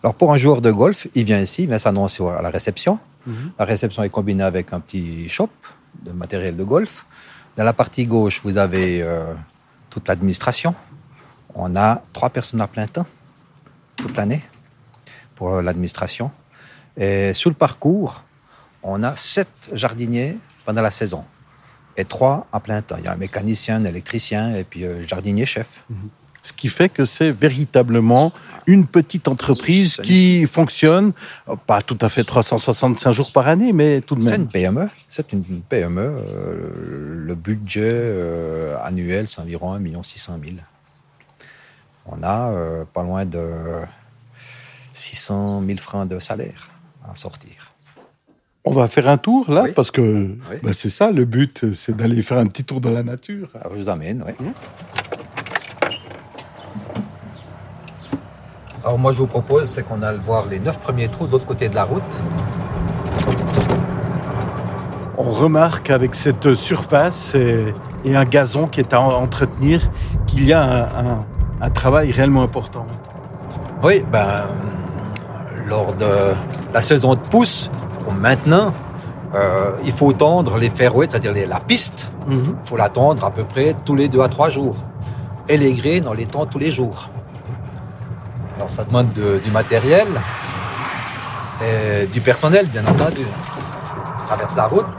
Alors pour un joueur de golf, il vient ici, il vient s'annoncer à la réception. La réception est combinée avec un petit shop de matériel de golf. Dans la partie gauche, vous avez toute l'administration. On a 3 personnes à plein temps toute l'année pour l'administration. Et sur le parcours, on a 7 jardiniers pendant la saison et 3 à plein temps. Il y a un mécanicien, un électricien et puis jardinier-chef. Ce qui fait que c'est véritablement une petite entreprise qui fonctionne, pas tout à fait 365 jours par année, mais tout de même. C'est une PME. Le budget annuel, c'est environ 1 600 000. On a pas loin de 600 000 francs de salaire à sortir. On va faire un tour, là, Oui. parce que c'est ça, le but, c'est d'aller faire un petit tour dans la nature. Alors, je vous amène, oui. Alors moi, je vous propose, c'est qu'on aille voir les 9 premiers trous de l'autre côté de la route. On remarque avec cette surface et un gazon qui est à entretenir qu'il y a un travail réellement important. Oui, lors de la saison de pousse, comme maintenant, il faut tondre les fairways, c'est-à-dire la piste. Il faut la tondre à peu près tous les 2 à 3 jours. Et les greens, on les tond tous les jours. Alors ça demande du matériel et du personnel, bien entendu. On traverse la route.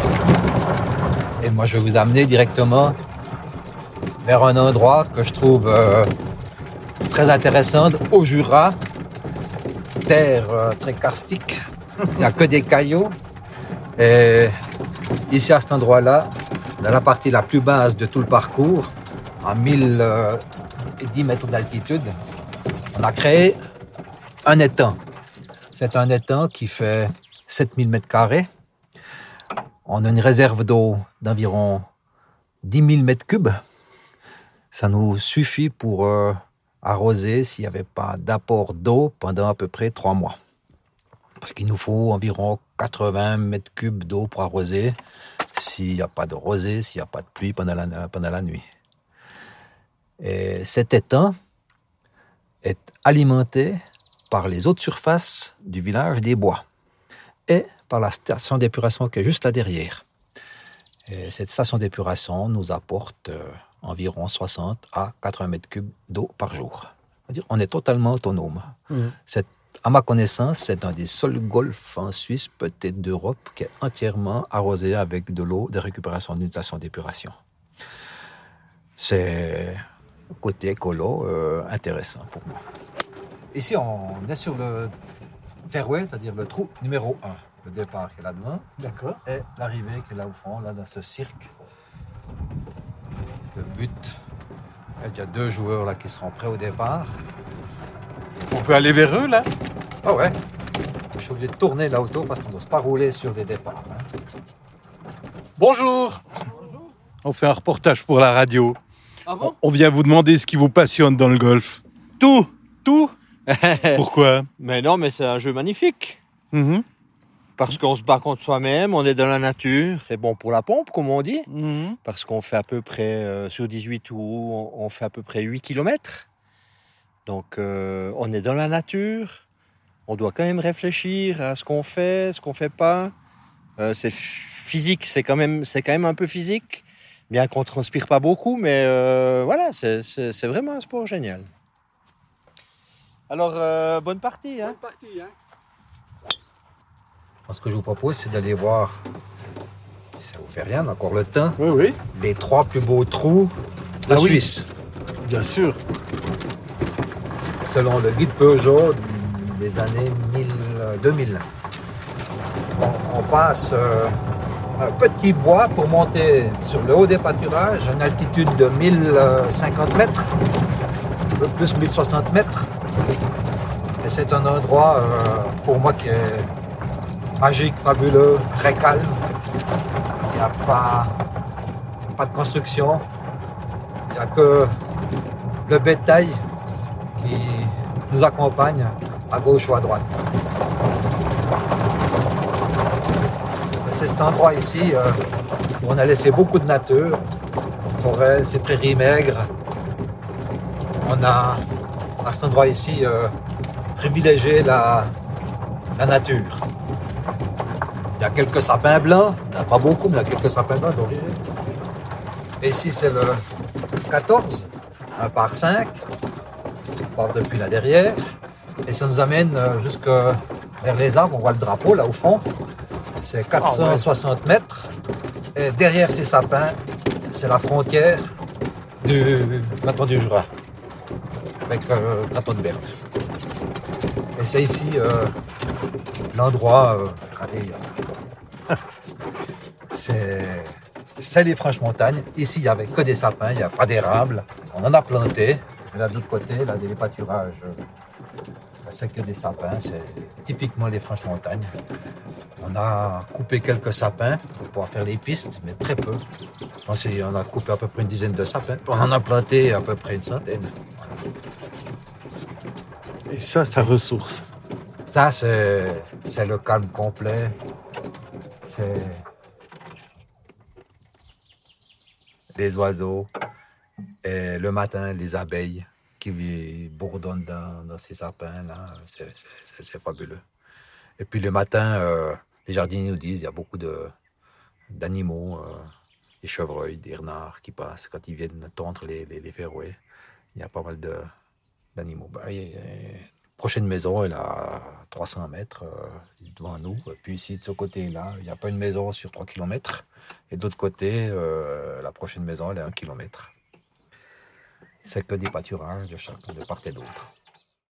Et moi, je vais vous amener directement vers un endroit que je trouve très intéressant, au Jura. Terre très karstique. Il n'y a que des cailloux. Et ici, à cet endroit-là, dans la partie la plus basse de tout le parcours, à 1010 mètres d'altitude, on a créé un étang. C'est un étang qui fait 7000 mètres carrés. On a une réserve d'eau d'environ 10 000 mètres cubes. Ça nous suffit pour arroser s'il n'y avait pas d'apport d'eau pendant à peu près 3 mois. Parce qu'il nous faut environ 80 mètres cubes d'eau pour arroser s'il n'y a pas de rosée, s'il n'y a pas de pluie pendant la nuit. Et cet étang est alimenté par les eaux de surface du village des Bois et par la station d'épuration qui est juste là derrière. Et cette station d'épuration nous apporte environ 60 à 80 mètres cubes d'eau par jour. C'est-à-dire on est totalement autonome. À ma connaissance, c'est un des seuls golfs en Suisse, peut-être d'Europe, qui est entièrement arrosé avec de l'eau de récupération d'une station d'épuration. C'est un côté écolo intéressant pour moi. Ici, on est sur le fairway, c'est-à-dire le trou numéro 1. Le départ qui est là-dedans. D'accord. Et l'arrivée qui est là au fond, là dans ce cirque. Le but. Il y a 2 joueurs là qui seront prêts au départ. On peut aller vers eux, là? Ah ouais. Je suis obligé de tourner là autour parce qu'on ne doit pas rouler sur les départs. Bonjour. Bonjour. On fait un reportage pour la radio. Ah bon? On vient vous demander ce qui vous passionne dans le golf. Tout. Pourquoi? Mais non, mais c'est un jeu magnifique. Parce qu'on se bat contre soi-même, on est dans la nature. C'est bon pour la pompe, comme on dit. Parce qu'on fait à peu près, sur 18 trous, on fait à peu près 8 km. Donc, on est dans la nature. On doit quand même réfléchir à ce qu'on fait pas. C'est physique, c'est quand même un peu physique. Bien qu'on ne transpire pas beaucoup, mais voilà, c'est vraiment un sport génial. Alors, bonne partie. Bonne partie. Ce que je vous propose, c'est d'aller voir, si ça vous fait rien, encore le temps, Oui. les 3 plus beaux trous de Suisse. Bien sûr. Selon le guide Peugeot des années 2000. On passe un petit bois pour monter sur le haut des pâturages, une altitude de 1050 mètres, un peu plus 1060 mètres. Et c'est un endroit pour moi qui est magique, fabuleux, très calme. Il n'y a pas de construction. Il n'y a que le bétail qui nous accompagne à gauche ou à droite. C'est cet endroit ici où on a laissé beaucoup de nature, forêt, ces prairies maigres. On a à cet endroit ici privilégier la nature. Il y a quelques sapins blancs, il n'y en a pas beaucoup, mais il y a quelques sapins blancs d'origine. Et ici, c'est le 14, un par 5, on part depuis là derrière, et ça nous amène jusque vers les arbres, on voit le drapeau là au fond, c'est 460 mètres, et derrière ces sapins, c'est la frontière du canton du Jura, avec le canton de Berne. Et c'est ici l'endroit, regardez, c'est les Franches-Montagnes. Ici, il n'y avait que des sapins, il n'y a pas d'érable. On en a planté. Et là, de l'autre côté, là, des pâturages, c'est que des sapins. C'est typiquement les Franches-Montagnes. On a coupé quelques sapins pour pouvoir faire les pistes, mais très peu. Je pense qu'on a coupé à peu près une dizaine de sapins. On en a planté à peu près une centaine. Et ça ressource. Ça, c'est le calme complet. C'est les oiseaux et le matin, les abeilles qui bourdonnent dans ces sapins-là. C'est fabuleux. Et puis le matin, les jardiniers nous disent qu'il y a beaucoup d'animaux, des chevreuils, des renards qui passent quand ils viennent tondre les ferrouets. Il y a pas mal d'animaux. La prochaine maison, elle est à 300 mètres devant nous. Et puis ici, de ce côté-là, il n'y a pas une maison sur 3 km. Et de l'autre côté, la prochaine maison, elle est à 1 km. C'est que des pâturages de part et d'autre.